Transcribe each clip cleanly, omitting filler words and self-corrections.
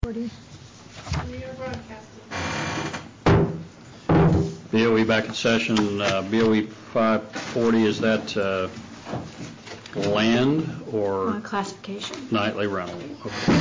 40. We are broadcasting. BOE back in session. BOE 540, is that land or classification? Nightly rental? Okay.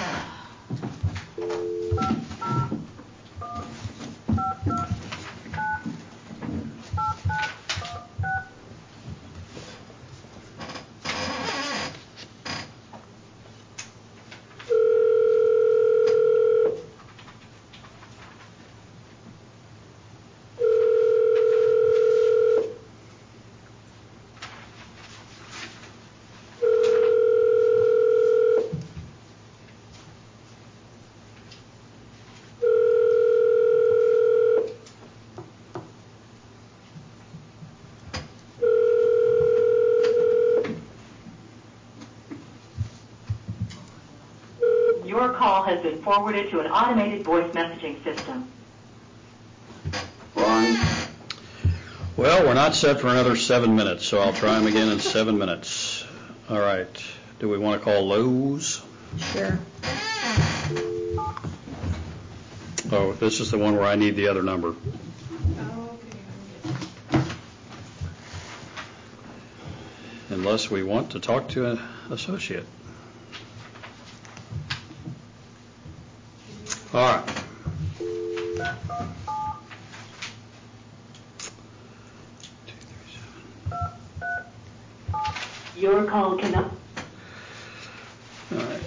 Your call has been forwarded to an automated voice messaging system. Ron? Well, we're not set for another 7 minutes, so I'll try them again in 7 minutes. All right. Do we want to call Lowe's? Sure. Oh, this is the one where I need the other number. Unless we want to talk to an associate. All right. Your call cannot. All right.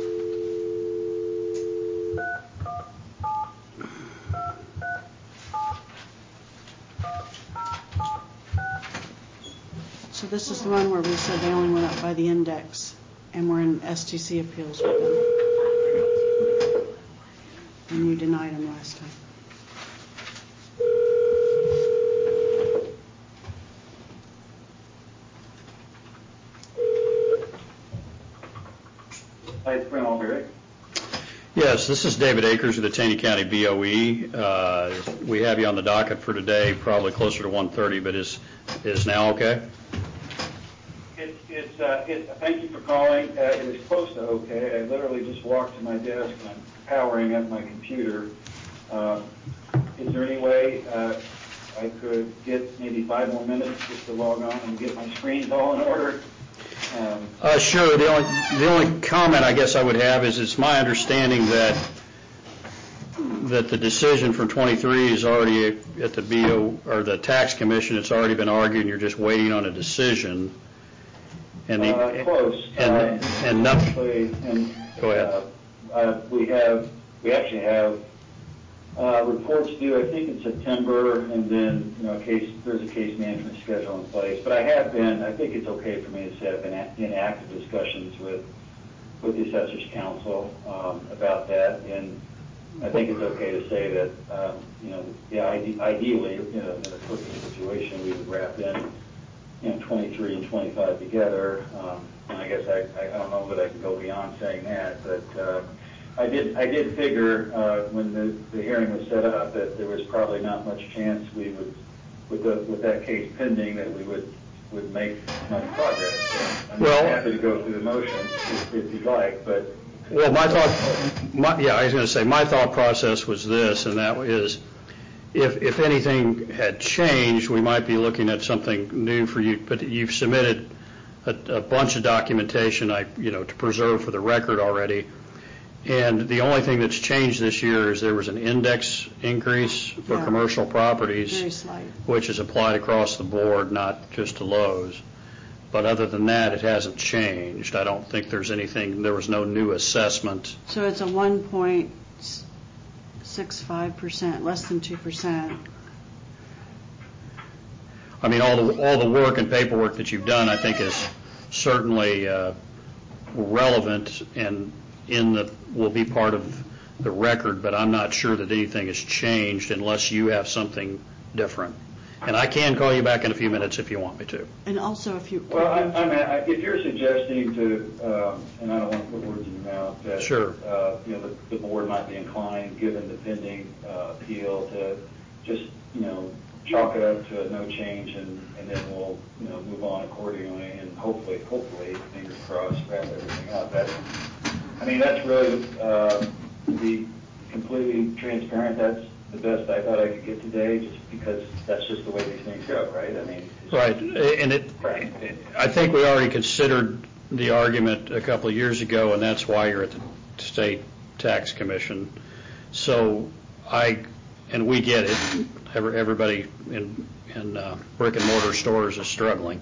So this is the one where we said they only went up by the index, and we're in STC appeals with them. And you denied them last time. Hi, it's Brent Alberic. Yes, this is David Akers of the Taney County BOE. We have you on the docket for today, probably closer to 1:30, but is now okay? Thank you for calling. It is close to okay. I literally just walked to my desk and I'm powering up my computer. Is there any way I could get maybe 5 more minutes just to log on and get my screens all in order? Sure. The only comment I guess I would have is it's my understanding that the decision for 23 is already at the BO or the Tax Commission. It's already been argued, and you're just waiting on a decision. And close. And nothing. Go ahead. We actually have reports due, I think, in September, and then there's a case management schedule in place. But I think it's okay for me to say I've been in active discussions with the Assessors Council about that, and I think it's okay to say that ideally, in a perfect situation, we would wrap in 23 and 25 together. And I guess I don't know that I can go beyond saying that, but I did figure when the hearing was set up that there was probably not much chance we would, with that case pending, that we would make much progress. So I'm happy to go through the motions if you'd like, but. Well, I was going to say my thought process was this, and that is, if anything had changed, we might be looking at something new for you. But you've submitted a bunch of documentation, to preserve for the record already. And the only thing that's changed this year is there was an index increase for commercial properties, very slight, which is applied across the board, not just to Lowe's. But other than that, it hasn't changed. I don't think there's anything. There was no new assessment. So it's a 1.65%, less than 2%. I mean, all the work and paperwork that you've done, I think, is certainly relevant and will be part of the record. But I'm not sure that anything has changed unless you have something different. And I can call you back in a few minutes if you want me to. And also, if you if you're suggesting to, and I don't want to put words in your mouth, that sure, the board might be inclined, given the pending appeal, to just chalk it up to a no change, and then we'll move on accordingly, and hopefully, fingers crossed, wrap everything up. That's really be completely transparent, that's the best I thought I could get today, just because that's just the way these things go, right? I mean, Right, and I think we already considered the argument a couple of years ago, and that's why you're at the State Tax Commission. So and we get it. Everybody in brick and mortar stores is struggling.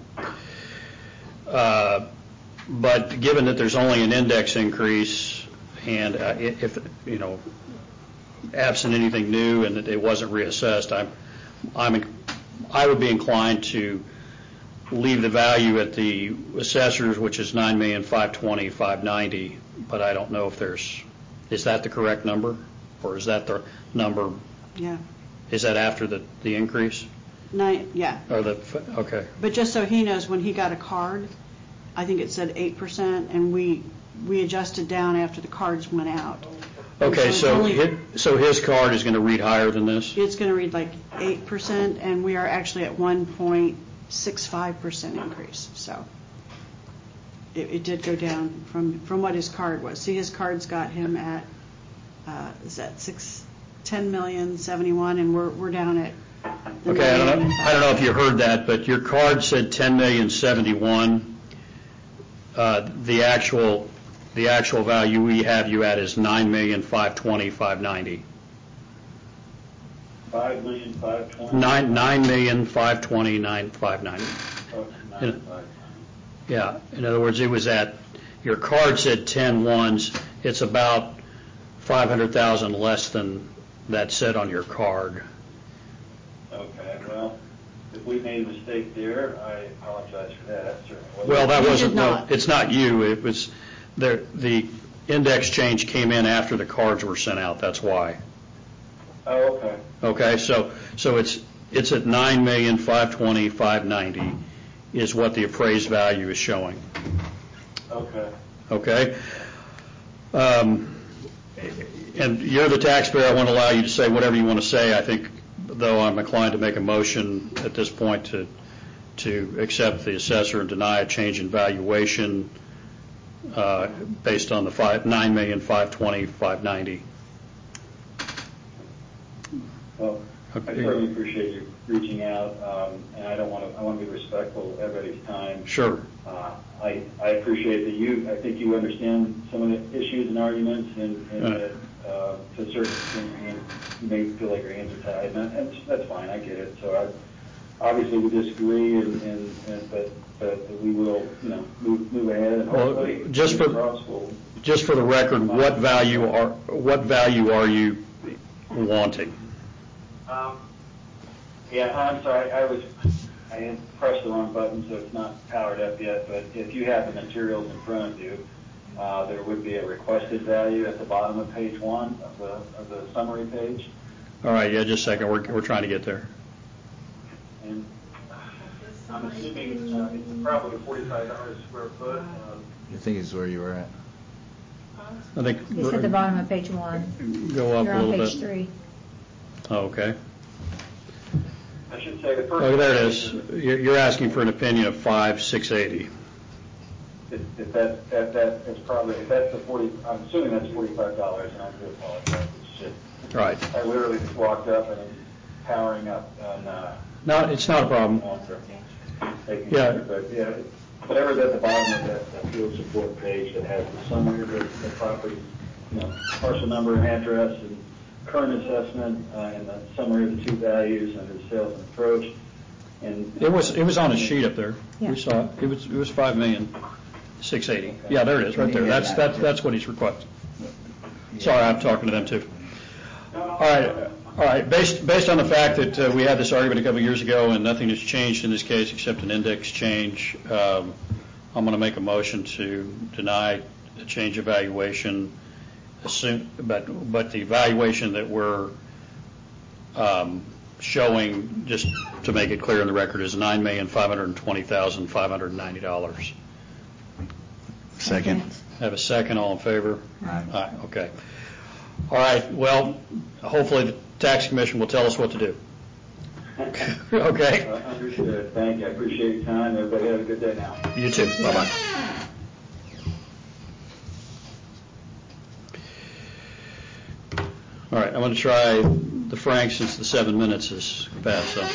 But given that there's only an index increase, and if absent anything new and that it wasn't reassessed, I would be inclined to leave the value at the assessors, which is $9,520,590. But I don't know if is that the correct number, or is that the number? Yeah. Is that after the increase? Yeah. Or okay. But just so he knows, when he got a card, I think it said 8%, and we adjusted down after the cards went out. Okay, so his card is going to read higher than this? It's going to read like 8%, and we are actually at 1.65% increase. So it did go down from what his card was. See, his card's got him at is that $10,071,000, and we're down at. Okay, I don't know if you heard that, but your card said $10,071,000. The actual value we have you at is $9,520,590. $5,520,000. $9,520,590. Yeah. In other words, it was your card said 10 ones. It's about $500,000 less than that said on your card. Okay. Well, if we made a mistake there, I apologize for that. Well, that wasn't. No, it's not you. It was the index change came in after the cards were sent out. That's why. Oh, okay. Okay. So it's at $9,520,590 is what the appraised value is showing. Okay. Okay. And you're the taxpayer. I want to allow you to say whatever you want to say. I think, though, I'm inclined to make a motion at this point to accept the assessor and deny a change in valuation based on the $9,520,590. Well, I certainly appreciate you reaching out, and I want to be respectful of everybody's time. Sure. I appreciate that I think you understand some of the issues and arguments, and to a certain extent, you may feel like your hands are tied, and that's fine. I get it. So obviously we disagree, but we will, move ahead. And hopefully, just for the record, what value are you wanting? Yeah, I'm sorry. I pressed the wrong button, so it's not powered up yet. But if you have the materials in front of you, there would be a requested value at the bottom of page 1 of the summary page. All right. Yeah, just a second. We're trying to get there. And I'm assuming it's probably $45 a square foot. I think it's where you were at. I think It's at the bottom of page 1. Go up You're a little on bit. page 3. Oh, okay. I should say the first. Oh, there it is. You're asking for an opinion of $5,680. If that's probably, if that's the 40, I'm assuming that's $45, and I do apologize. It's just, Right. I literally just walked up and I'm powering up on. No, it's not a problem. Yeah. But yeah, whatever's at the bottom of that field support page that has the summary of the property, parcel number and address and current assessment, and the summary of the two values and the sales and approach. And It was on a sheet up there. Yeah. We saw it. It was $5,680,000. Yeah, there it is, right there. That's what he's requesting. Sorry, I'm talking to them too. All right. Based on the fact that we had this argument a couple of years ago and nothing has changed in this case except an index change, I'm going to make a motion to deny a change of valuation. But the valuation that we're showing, just to make it clear in the record, is $9,520,590. Second. Have a second. All in favor? Aye. Okay. All right. Well, hopefully the tax commission will tell us what to do. Okay. Understood. Thank you. I appreciate your time. Everybody have a good day now. You too. Bye-bye. All right, I'm going to try the Frank since the 7 minutes is past. So.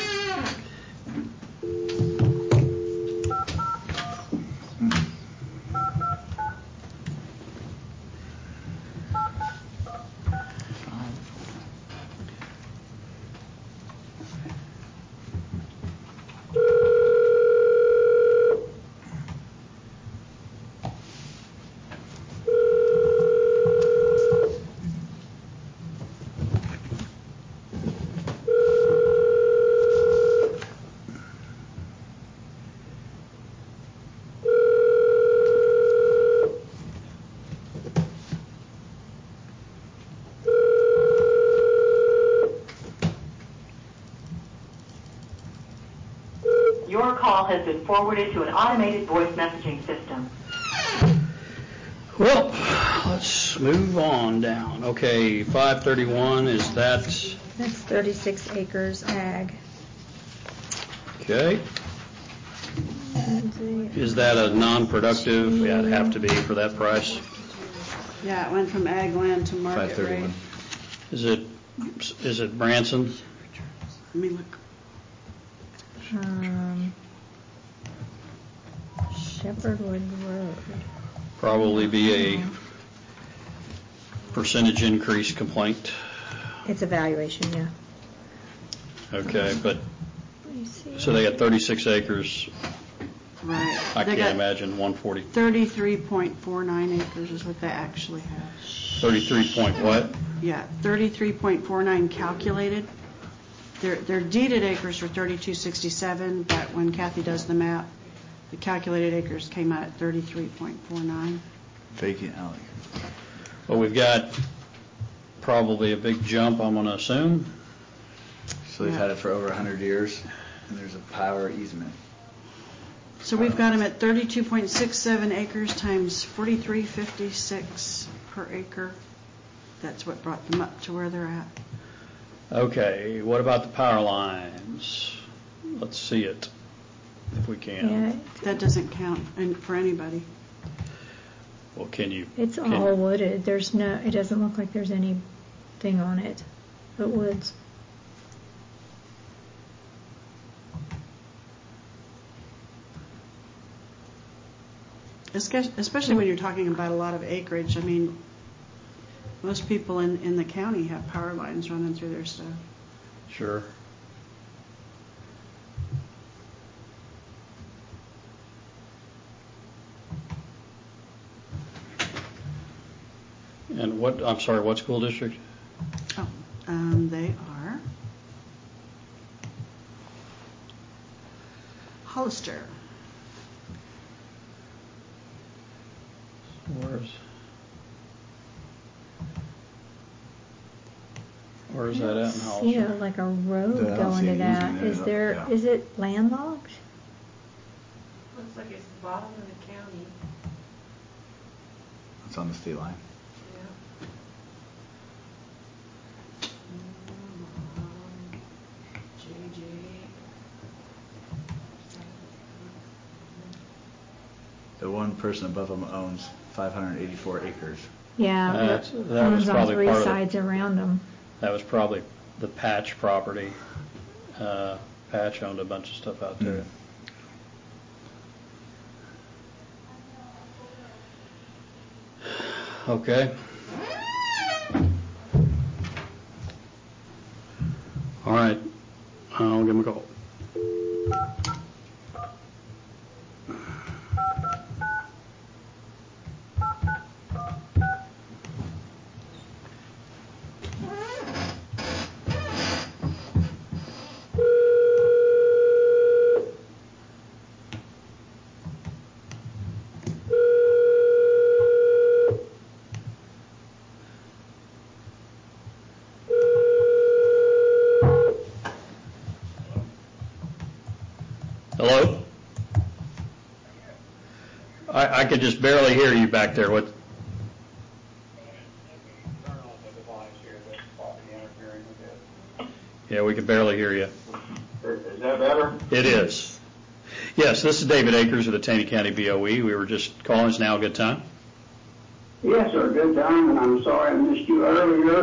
Your call has been forwarded to an automated voice messaging system. Well, let's move on down. Okay, 531, is that? That's 36 acres ag. Okay. Is that a non-productive? Yeah, it'd have to be for that price. Yeah, it went from ag land to market rate. 531. Is it Branson? Let me look. Shepherdwood Road. Probably be a percentage increase complaint. It's a valuation, yeah. Okay, but, Let me see. so they got 36 acres. Right. I They can't got imagine 140. 33.49 acres is what they actually have. 33 point what? Yeah, 33.49 calculated. Their deeded acres were 3267, but when Kathy does the map, the calculated acres came out at 33.49. Vacant alley. Well, we've got probably a big jump, I'm going to assume. So they've had it for over 100 years, and there's a power easement. So we've got them at 32.67 acres times 43.56 per acre. That's what brought them up to where they're at. Okay, what about the power lines? Let's see it, if we can. Yeah, That doesn't count for anybody. Well, can you? it's all wooded. There's no, it doesn't look like there's anything on it but woods. Especially when you're talking about a lot of acreage. I mean, most people in the county have power lines running through their stuff. Sure. And what, I'm sorry, what school district? Oh, they are Hollister. Where's that at in Hollister? See, like a road I don't going see to an that. easement in Is it, there? yeah. Is it landlocked? Looks like it's the bottom of the county. It's on the state line. Yeah. JJ. The one person above them owns 584 acres. Yeah, That was one's on probably 3 part of sides around them. That was probably the Patch property. Patch owned a bunch of stuff out there. Okay. All right. I'll give him a call. Hello? I could just barely hear you back there. What? Yeah, we can barely hear you. Is that better? It is. Yes, this is David Akers of the Taney County BOE. We were just calling. Is now a good time? Yes, sir, good time, and I'm sorry I missed you earlier.